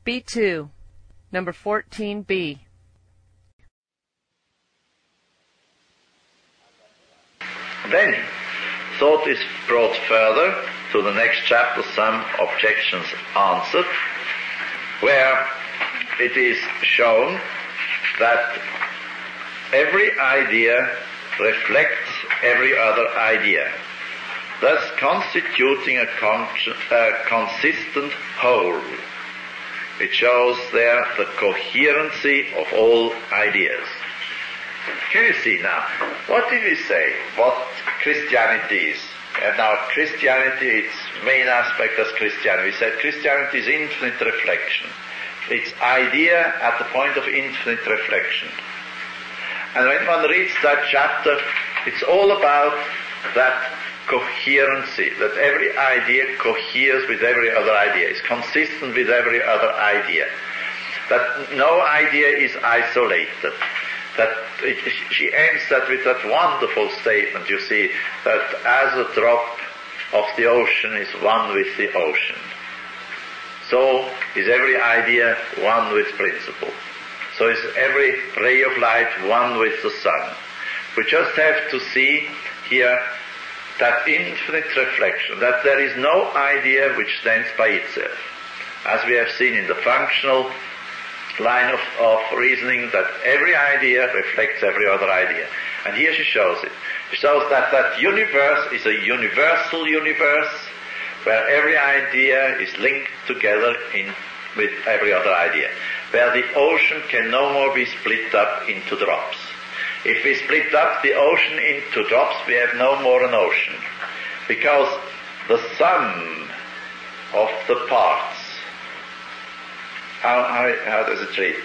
B2, number 14B. Then, thought is brought further to the next chapter, Some Objections Answered, where it is shown that every idea reflects every other idea, thus constituting a consistent whole. It shows there the coherency of all ideas. Can you see now? What did we say? What Christianity is? And now Christianity, its main aspect as Christianity. We said Christianity is infinite reflection. It's idea at the point of infinite reflection. And when one reads that chapter, it's all about that coherency, that every idea coheres with every other idea, is consistent with every other idea, that no idea is isolated. She ends that with that wonderful statement, you see, that as a drop of the ocean is one with the ocean, so is every idea one with principle. So is every ray of light one with the sun. We just have to see here that infinite reflection, that there is no idea which stands by itself. As we have seen in the functional line of reasoning, that every idea reflects every other idea. And here she shows it. She shows that that universe is a universal universe where every idea is linked together with every other idea, where the ocean can no more be split up into drops. If we split up the ocean into drops, we have no more an ocean, because the sum of the parts, how does it read?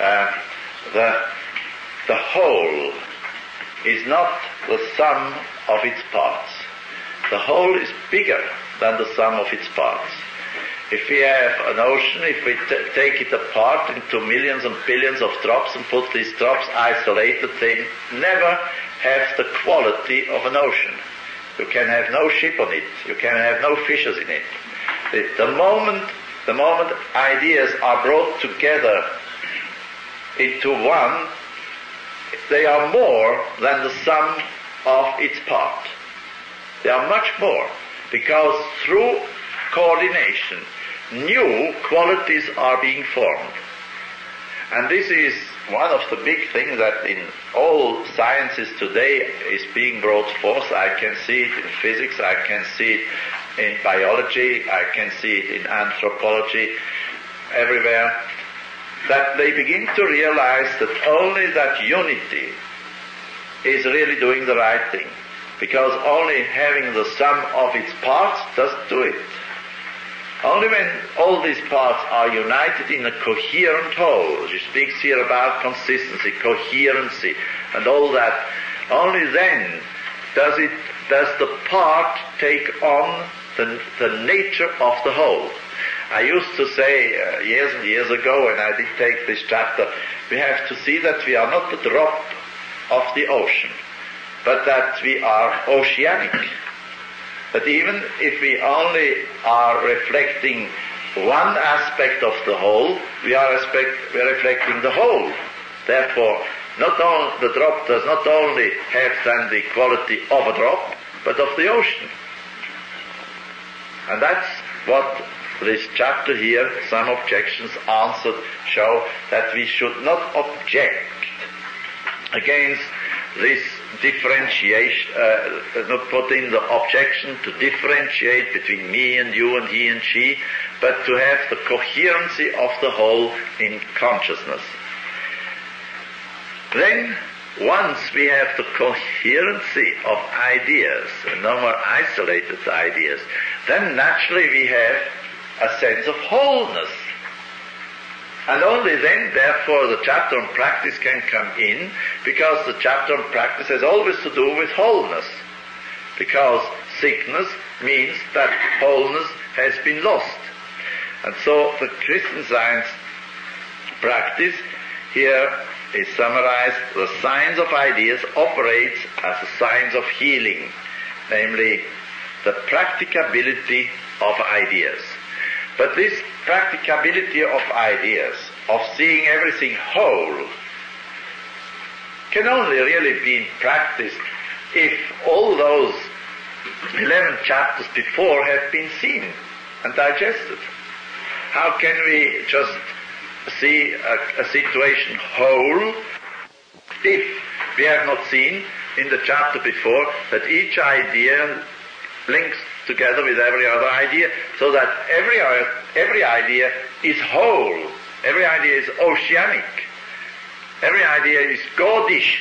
The whole is not the sum of its parts. The whole is bigger than the sum of its parts. If we have an ocean, if we take it apart into millions and billions of drops and put these drops isolated, they never have the quality of an ocean. You can have no ship on it. You can have no fishes in it. The moment ideas are brought together into one, they are more than the sum of its part. They are much more, because through coordination, new qualities are being formed. And this is one of the big things that in all sciences today is being brought forth. I can see it in physics, I can see it in biology, I can see it in anthropology, everywhere, that they begin to realize that only that unity is really doing the right thing, because only having the sum of its parts doesn't do it. Only when all these parts are united in a coherent whole, she speaks here about consistency, coherency, and all that, only then does the part take on the nature of the whole. I used to say years and years ago, when I did take this chapter, we have to see that we are not the drop of the ocean, but that we are oceanic. But even if we only are reflecting one aspect of the whole, we are reflecting the whole. Therefore, the drop does not only have then the quality of a drop, but of the ocean. And that's what this chapter here, Some Objections Answered, show, that we should not object against this differentiation, not put in the objection to differentiate between me and you and he and she, but to have the coherency of the whole in consciousness. Then, once we have the coherency of ideas, and no more isolated ideas, then naturally we have a sense of wholeness. And only then, therefore, the chapter on practice can come in, because the chapter on practice has always to do with wholeness. Because sickness means that wholeness has been lost. And so the Christian Science practice here is summarized: the science of ideas operates as a science of healing, namely the practicability of ideas. But this practicability of ideas, of seeing everything whole, can only really be practiced if all those 11 chapters before have been seen and digested. How can we just see a situation whole if we have not seen in the chapter before that each idea links together with every other idea, so that every idea is whole, every idea is oceanic, every idea is Godish.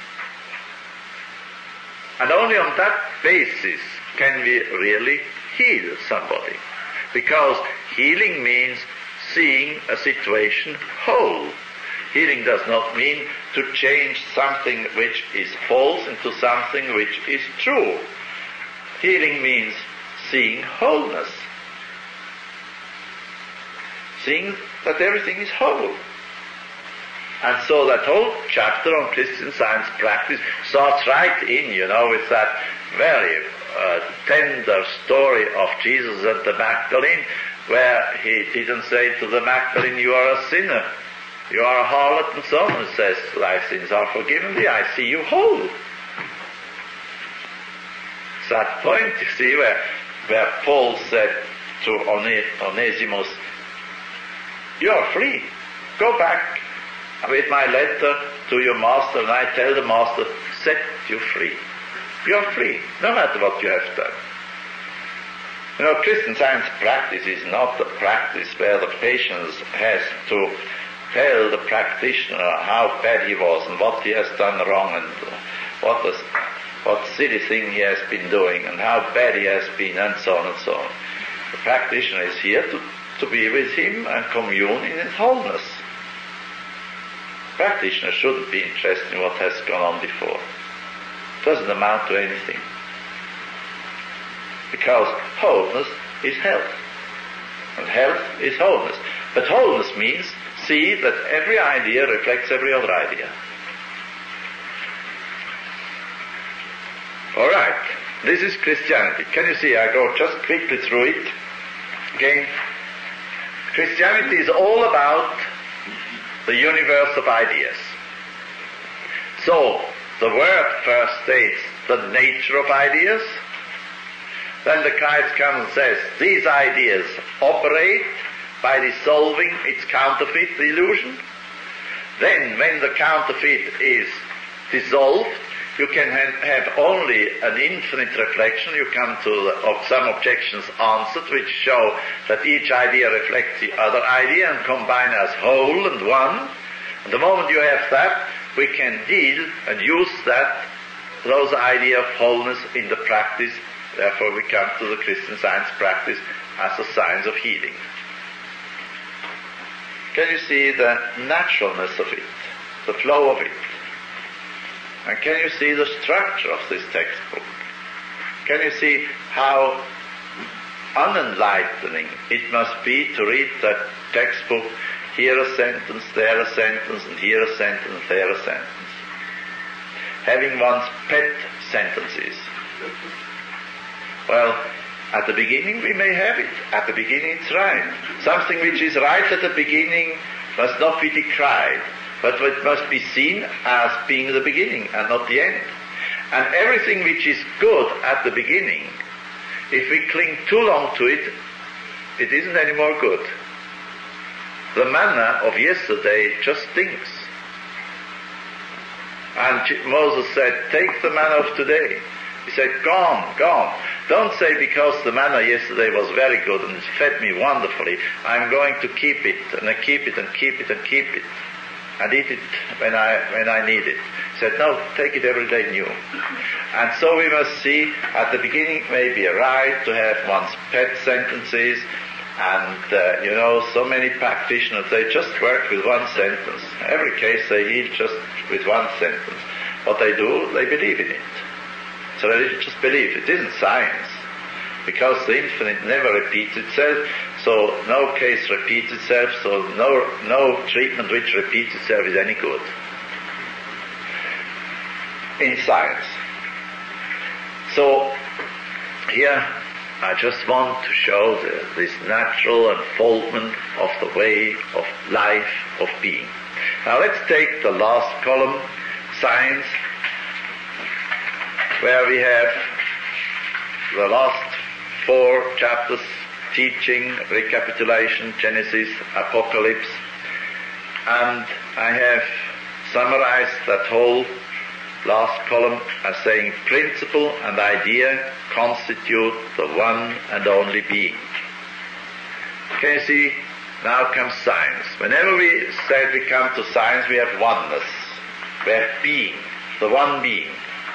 And only on that basis can we really heal somebody. Because healing means seeing a situation whole. Healing does not mean to change something which is false into something which is true. Healing means seeing wholeness. Seeing that everything is whole. And so that whole chapter on Christian Science practice starts right in, with that very tender story of Jesus at the Magdalene, where he didn't say to the Magdalene, "You are a sinner, you are a harlot," and so on. He says, "Thy sins are forgiven thee, I see you whole." It's that point, you see, where Paul said to Onesimus, "You are free. Go back with my letter to your master, and I tell the master, set you free. You are free, no matter what you have done." Christian Science practice is not a practice where the patient has to tell the practitioner how bad he was and what he has done wrong and what silly thing he has been doing and how bad he has been, and so on and so on. The practitioner is here to be with him and commune in his wholeness. The practitioner shouldn't be interested in what has gone on before. It doesn't amount to anything. Because wholeness is health. And health is wholeness. But wholeness means see that every idea reflects every other idea. Alright, this is Christianity. Can you see? I go just quickly through it. Again, Christianity is all about the universe of ideas. So, the word first states the nature of ideas. Then the Christ comes and says, these ideas operate by dissolving its counterfeit, the illusion. Then, when the counterfeit is dissolved, you can have only an infinite reflection. You come to some objections answered, which show that each idea reflects the other idea and combine as whole and one. And the moment you have that, we can deal and use those ideas of wholeness in the practice. Therefore, we come to the Christian Science practice as a science of healing. Can you see the naturalness of it, the flow of it? And can you see the structure of this textbook? Can you see how unenlightening it must be to read that textbook, here a sentence, there a sentence, and here a sentence, there a sentence? Having one's pet sentences. Well, at the beginning we may have it. At the beginning it's right. Something which is right at the beginning must not be decried, but it must be seen as being the beginning and not the end. And everything which is good at the beginning, if we cling too long to it, it isn't any more good. The manna of yesterday just stinks. And Moses said, take the manna of today. He said, gone, gone. Don't say because the manna yesterday was very good and it fed me wonderfully, I'm going to keep it, and I keep it and keep it and keep it, and eat it when I need it. He said, no, take it every day new. And so we must see, at the beginning it may be right to have one's pet sentences, and so many practitioners, they just work with one sentence. Every case they heal just with one sentence. What they do, they believe in it. So they just believe. It isn't science. Because the infinite never repeats itself, so no case repeats itself, so no treatment which repeats itself is any good. In science. So, here I just want to show this natural unfoldment of the way of life, of being. Now let's take the last column, science, where we have the last 4 chapters, teaching, recapitulation, Genesis, Apocalypse, and I have summarized that whole last column as saying principle and idea constitute the one and only being. Can you see? Now comes science. Whenever we said we come to science, we have oneness. We have being, the one being.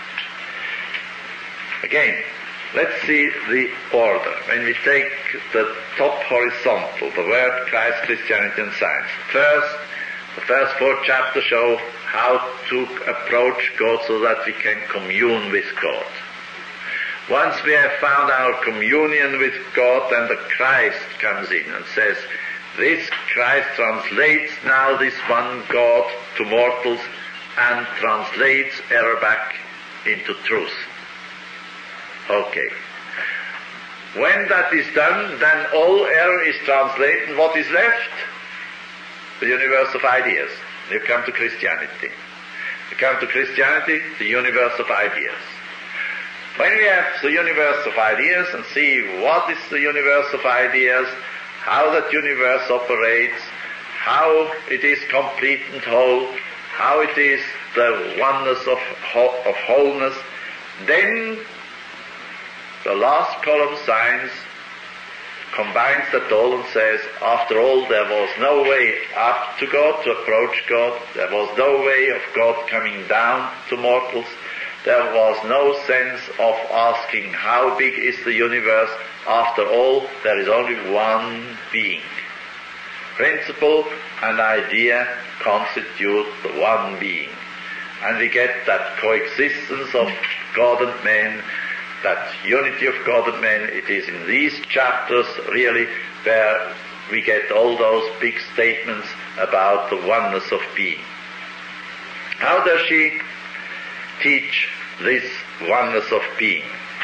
Again, let's see the order. When we take the top horizontal, the word Christ, Christianity and science. First, the first 4 chapters show how to approach God so that we can commune with God. Once we have found our communion with God, then the Christ comes in and says, this Christ translates now this one God to mortals and translates error back into truth. Okay. When that is done, then all error is translated. What is left? The universe of ideas. You come to Christianity. You come to Christianity, the universe of ideas. When we have the universe of ideas and see what is the universe of ideas, how that universe operates, how it is complete and whole, how it is the oneness of wholeness, then the last column, science, combines that all and says, after all, there was no way up to God, to approach God. There was no way of God coming down to mortals. There was no sense of asking how big is the universe. After all, there is only one being. Principle and idea constitute the one being. And we get that coexistence of God and man, that unity of God and man. It is in these chapters really where we get all those big statements about the oneness of being. How does she teach this oneness of being?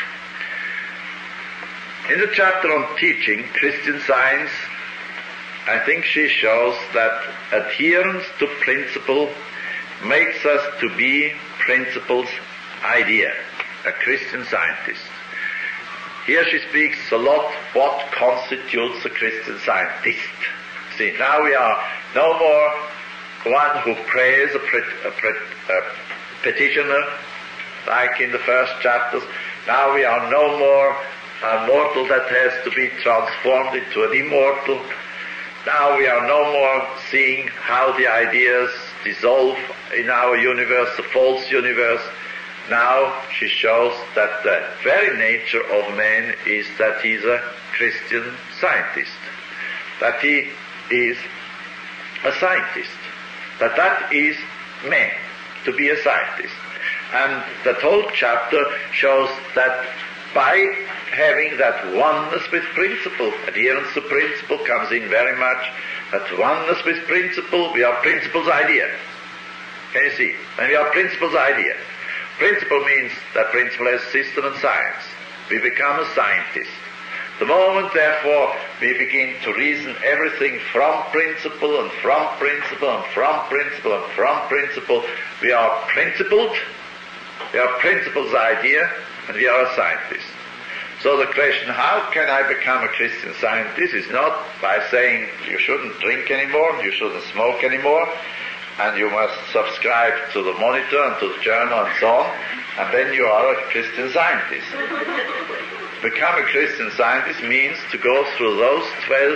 In the chapter on teaching Christian Science, I think she shows that adherence to principle makes us to be principle's idea, a Christian scientist. Here she speaks a lot what constitutes a Christian scientist. See, now we are no more one who prays, a petitioner, like in the first chapters. Now we are no more a mortal that has to be transformed into an immortal. Now we are no more seeing how the ideas dissolve in our universe, the false universe. Now she shows that the very nature of man is that he is a Christian scientist, that he is a scientist, that is man, to be a scientist. And that whole chapter shows that by having that oneness with principle, adherence to principle comes in very much, that oneness with principle, we are principle's idea. Can you see? And we are principle's idea. Principle means that principle has system and science. We become a scientist. The moment, therefore, we begin to reason everything from principle and from principle and from principle and from principle, we are principled, we are principle's idea, and we are a scientist. So the question, how can I become a Christian scientist, is not by saying you shouldn't drink anymore, you shouldn't smoke anymore, and you must subscribe to the Monitor and to the Journal and so on, and then you are a Christian scientist. Become a Christian scientist means to go through those 12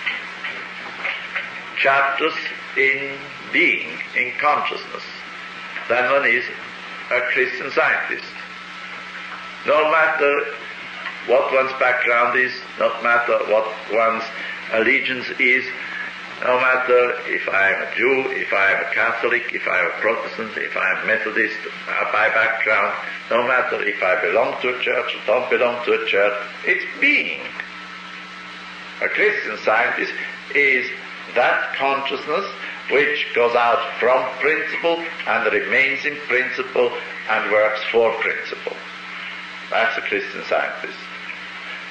chapters in being, in consciousness. Then one is a Christian scientist. No matter what one's background is, no matter what one's allegiance is, no matter if I am a Jew, if I am a Catholic, if I am a Protestant, if I am Methodist by background, no matter if I belong to a church or don't belong to a church, it's being. A Christian scientist is that consciousness which goes out from principle and remains in principle and works for principle. That's a Christian scientist.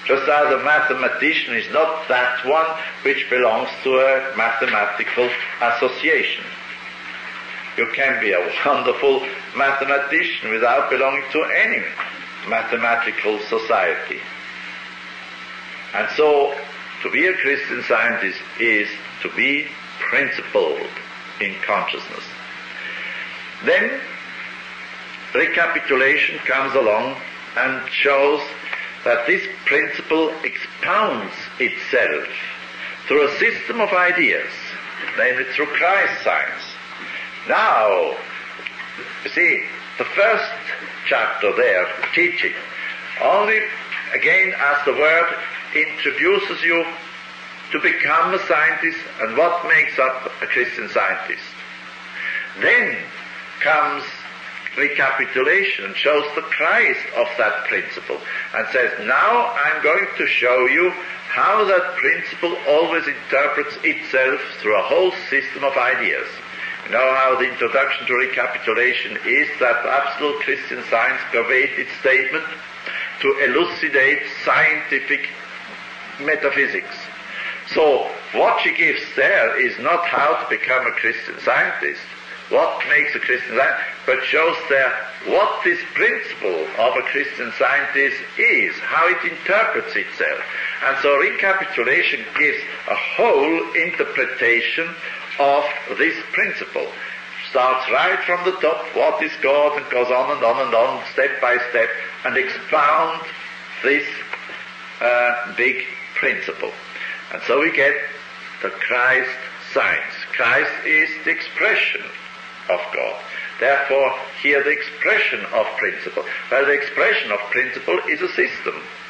Just as a mathematician is not that one which belongs to a mathematical association. You can be a wonderful mathematician without belonging to any mathematical society. And so, to be a Christian Scientist is to be principled in consciousness. Then, recapitulation comes along and shows that this principle expounds itself through a system of ideas, namely through Christ science. Now, you see, the first chapter there, teaching, only again as the word introduces you to become a scientist and what makes up a Christian Scientist. Then comes recapitulation and shows the Christ of that principle and says, now I'm going to show you how that principle always interprets itself through a whole system of ideas. You know how the introduction to recapitulation is that absolute Christian Science pervades its statement to elucidate scientific metaphysics. So what she gives there is not how to become a Christian Scientist, what makes a Christian Scientist, but shows there what this principle of a Christian Scientist is, how it interprets itself. And so recapitulation gives a whole interpretation of this principle. Starts right from the top, what is God, and goes on and on and on, step by step, and expound this big principle. And so we get the Christ science. Christ is the expression of God. Therefore, here the expression of principle. Well, the expression of principle is a system.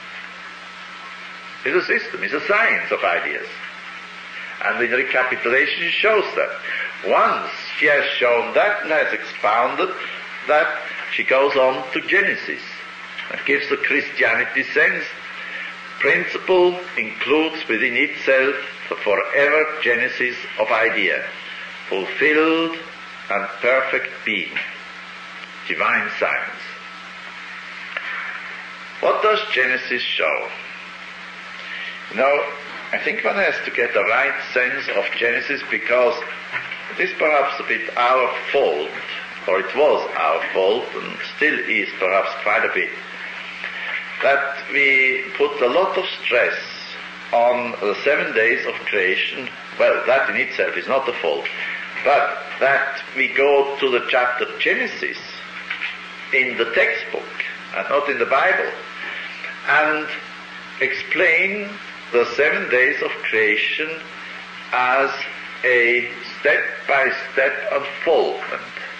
Is a science of ideas. And in recapitulation she shows that. Once she has shown that and has expounded that, she goes on to Genesis and gives the Christianity sense. Principle includes within itself the forever genesis of idea, fulfilled and perfect being, divine science. What does Genesis show? You know, I think one has to get the right sense of Genesis because it is perhaps a bit our fault, or it was our fault and still is perhaps quite a bit, that we put a lot of stress on the 7 days of creation. Well, that in itself is not the fault, but that we go to the chapter Genesis in the textbook and not in the Bible and explain the 7 days of creation as a step-by-step unfoldment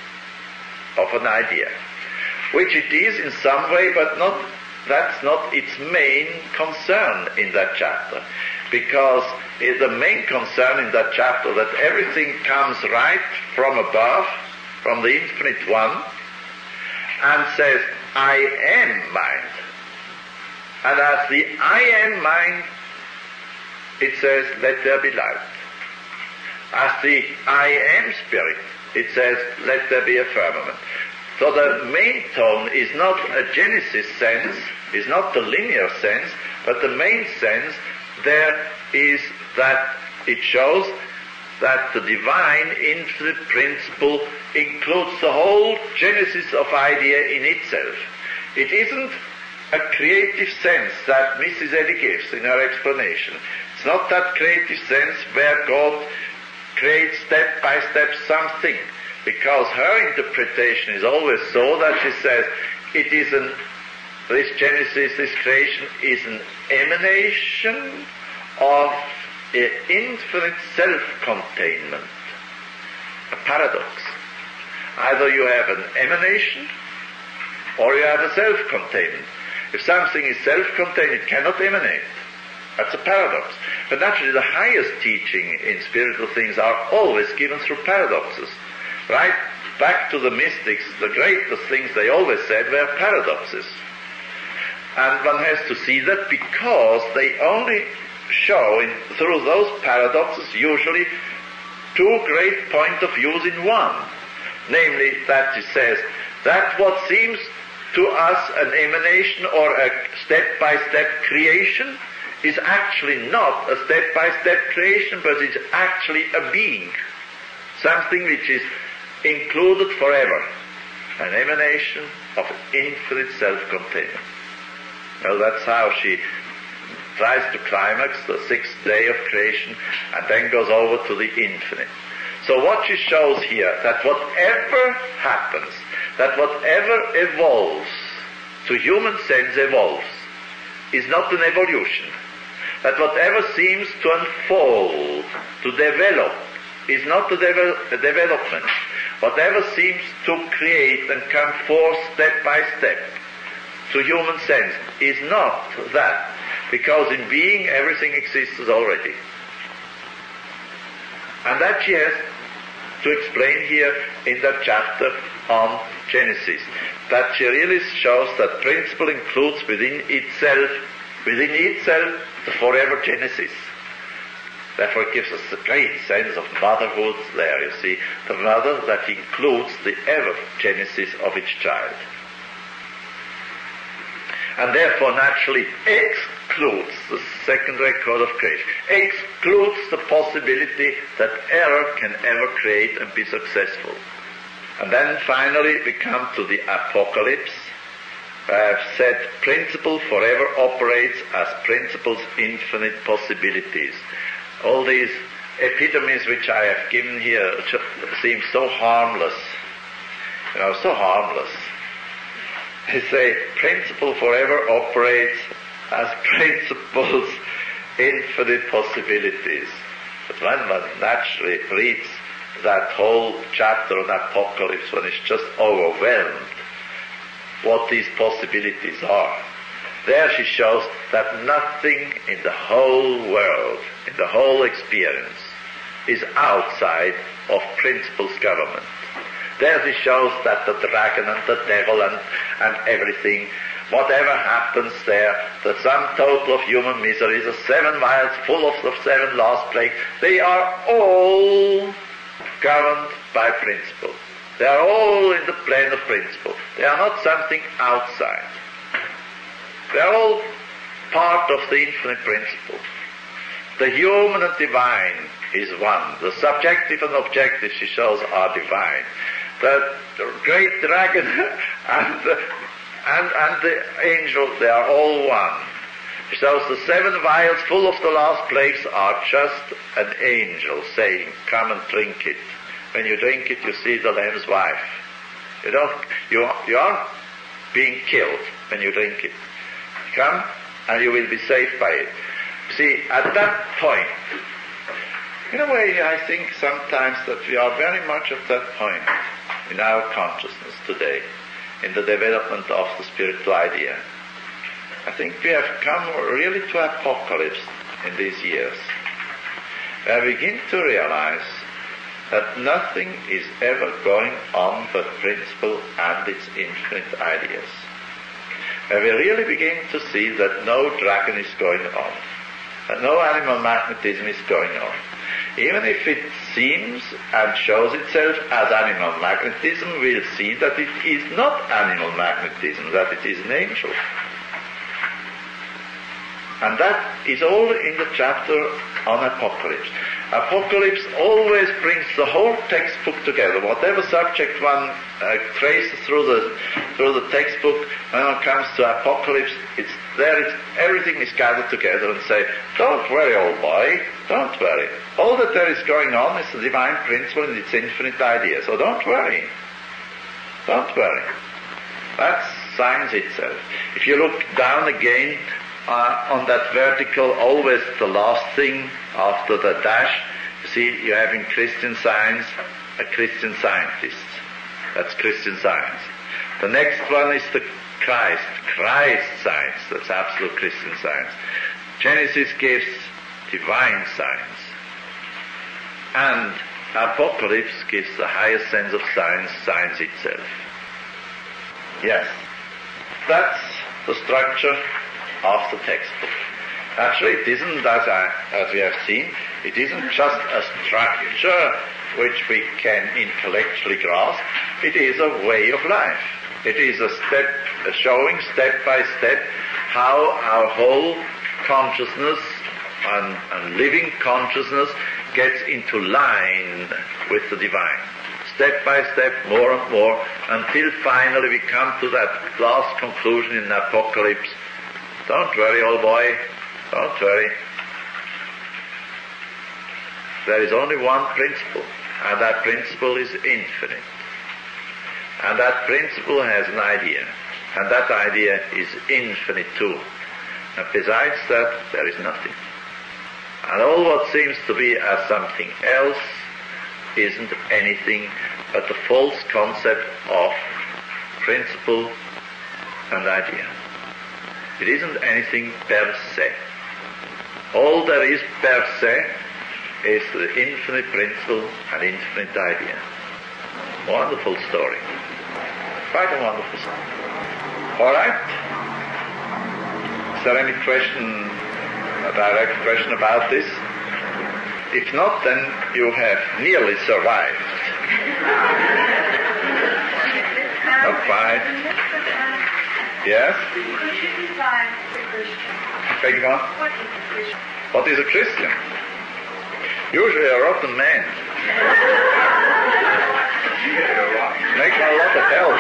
of an idea, which it is in some way, but that's not its main concern in that chapter, because the main concern in that chapter that everything comes right from above, from the infinite one, and says, I am mind. And as the I am mind, it says, let there be light. As the I am spirit, it says, let there be a firmament. So the main tone is not a Genesis sense, is not the linear sense, but the main sense there is that it shows that the divine infinite principle includes the whole genesis of idea in itself. It isn't a creative sense that Mrs. Eddy gives in her explanation. It's not that creative sense where God creates step by step something, because her interpretation is always so that she says it is this Genesis, this creation is an emanation of infinite self-containment, a paradox. Either you have an emanation or you have a self-containment. If something is self-contained, it cannot emanate. That's a paradox. But naturally, the highest teaching in spiritual things are always given through paradoxes. Right back to the mystics, the greatest things they always said were paradoxes. And one has to see that because they only show through those paradoxes usually two great points of views in one. Namely, that it says that what seems to us an emanation or a step-by-step creation is actually not a step-by-step creation, but it's actually a being, something which is included forever, an emanation of infinite self-containment. Well, that's how she tries to climax the sixth day of creation and then goes over to the infinite. So what she shows here, that whatever happens, that whatever evolves, to human sense evolves, is not an evolution. That whatever seems to unfold, to develop, is not a development. Whatever seems to create and come forth step by step, to human sense, is not that. Because in being, everything exists already. And that she has to explain here in that chapter on Genesis. That she really shows that principle includes within itself, the forever Genesis. Therefore it gives us a great sense of motherhood there, you see. The mother that includes the ever Genesis of its child. And therefore naturally excludes the second record of creation, excludes the possibility that error can ever create and be successful. And then finally we come to the Apocalypse. I have said principle forever operates as principle's infinite possibilities. All these epitomes which I have given here seem so harmless. So harmless. They say principle forever operates as principle's infinite possibilities. But when one naturally reads that whole chapter on Apocalypse, one is just overwhelmed what these possibilities are. There she shows that nothing in the whole world, in the whole experience, is outside of principle's government. There she shows that the dragon and the devil and everything, whatever happens there, the sum total of human misery, the 7 vials full of the 7 last plagues, they are all governed by principle. They are all in the plane of principle. They are not something outside. They are all part of the infinite principle. The human and divine is one. The subjective and objective, she shows, are divine. The great dragon and the angel, they are all one. She shows the 7 vials full of the last plagues are just an angel saying, come and drink it. When you drink it, you see the Lamb's wife. You aren't being killed when you drink it. Come and you will be saved by it. See, at that point, in a way, I think sometimes that we are very much at that point in our consciousness today, in the development of the spiritual idea. I think we have come really to Apocalypse in these years, where we begin to realize that nothing is ever going on but principle and its infinite ideas. Where we really begin to see that no dragon is going on, that no animal magnetism is going on. Even if it seems and shows itself as animal magnetism, we'll see that it is not animal magnetism, that it is an angel. And that is all in the chapter on Apocalypse. Apocalypse always brings the whole textbook together. Whatever subject one traces through the textbook, when one comes to Apocalypse, everything is gathered together and say, don't worry, old boy, don't worry. All that there is going on is the divine principle and its infinite idea. So don't worry. Don't worry. That's science itself. If you look down again on that vertical, always the last thing after the dash, you see you have in Christian Science a Christian scientist. That's Christian Science. The next one is the Christ Science. That's absolute Christian Science. Genesis gives divine science. And Apocalypse gives the highest sense of science, science itself. Yes, that's the structure of the textbook. Actually, it isn't, as we have seen, it isn't just a structure which we can intellectually grasp. It is a way of life. It is showing step by step how our whole consciousness and living consciousness gets into line with the divine. Step by step, more and more, until finally we come to that last conclusion in Apocalypse. Don't worry, old boy, don't worry. There is only one principle, and that principle is infinite. And that principle has an idea, and that idea is infinite too. And besides that, there is nothing. And all what seems to be as something else isn't anything but the false concept of principle and idea. It isn't anything per se. All there is per se is the infinite principle and infinite idea. Wonderful story. Quite a wonderful story. All right. Is there any question, a direct question about this? If not, then you have nearly survived. Not quite. Yes? Beg your pardon? What is a Christian? Usually a rotten man. Makes a lot of help.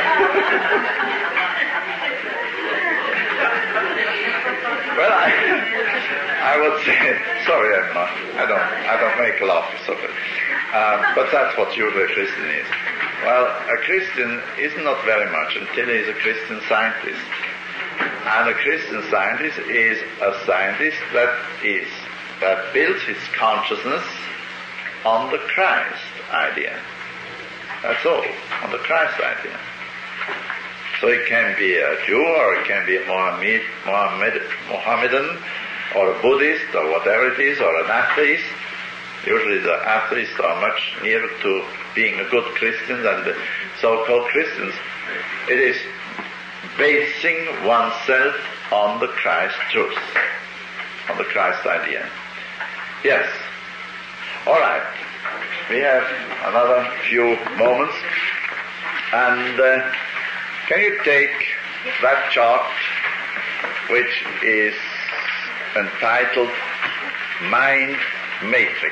Well, I would say, sorry, I don't make a lot of it. But that's what usually a Christian is. Well, a Christian is not very much until he is a Christian scientist. And a Christian scientist is a scientist that builds his consciousness on the Christ idea. That's all, on the Christ idea. So it can be a Jew, or it can be a Mohammedan, or a Buddhist, or whatever it is, or an atheist. Usually the atheists are much nearer to being a good Christian than the so-called Christians. It is basing oneself on the Christ truth, on the Christ idea. Yes. All right. We have another few moments. And can you take that chart, which is entitled Mind Matrix?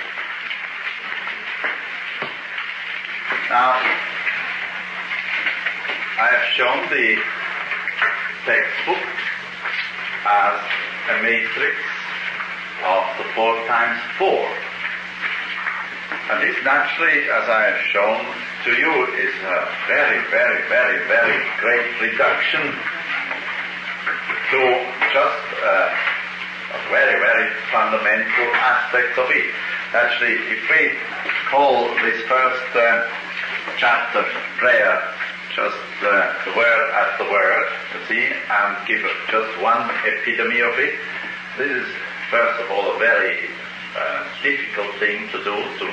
Now, I have shown the textbook as a matrix of the 4 times 4. And this naturally, as I have shown to you, is a very, very, very, very great reduction to just a very, very fundamental aspect of it. Actually, if we call this first chapter prayer just the word as the word, you see, and give just one epitome of it, this is first of all a very difficult thing to do, to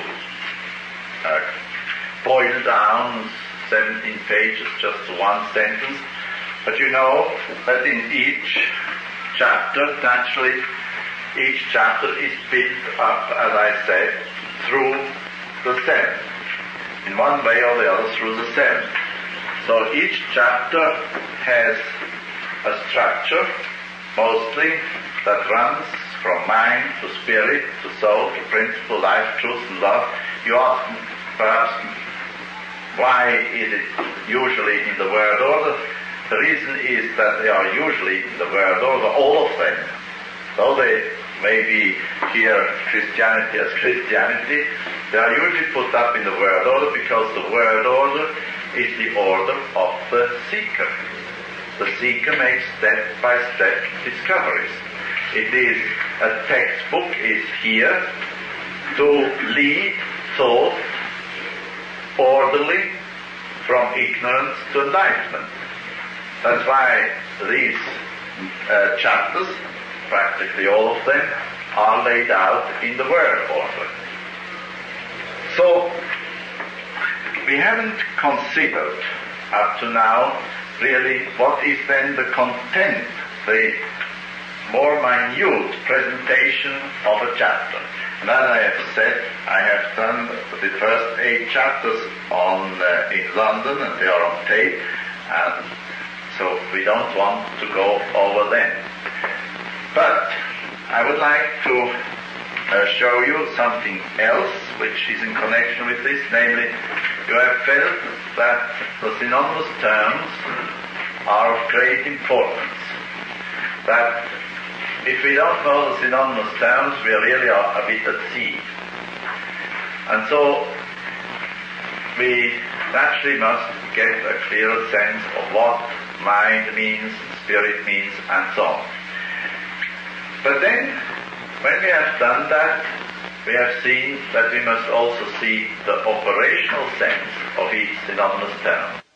boil down 17 pages just to one sentence. But you know that in each chapter, naturally, each chapter is built up, as I said, through the 7. In one way or the other, through the 7. So each chapter has a structure, mostly, that runs from mind to spirit to soul to principle, life, truth, and love. You ask perhaps, why is it usually in the word order? The reason is that they are usually in the word order, all of them. Though they may be here Christianity as Christianity, they are usually put up in the word order because the word order is the order of the seeker. The seeker makes step-by-step discoveries. It is, a textbook is here to lead thought orderly from ignorance to enlightenment. That's why these chapters, practically all of them, are laid out in the word order. So, we haven't considered up to now really what is then the content, the more minute presentation of a chapter. And as I have said, I have done the first 8 chapters in London, and they are on tape, and so we don't want to go over them. But I would like to show you something else which is in connection with this, namely, you have felt that the synonymous terms are of great importance. That if we don't know the synonymous terms, we really are a bit at sea. And so we naturally must get a clearer sense of what mind means, spirit means, and so on. But then, when we have done that, we have seen that we must also see the operational sense of each synonymous term.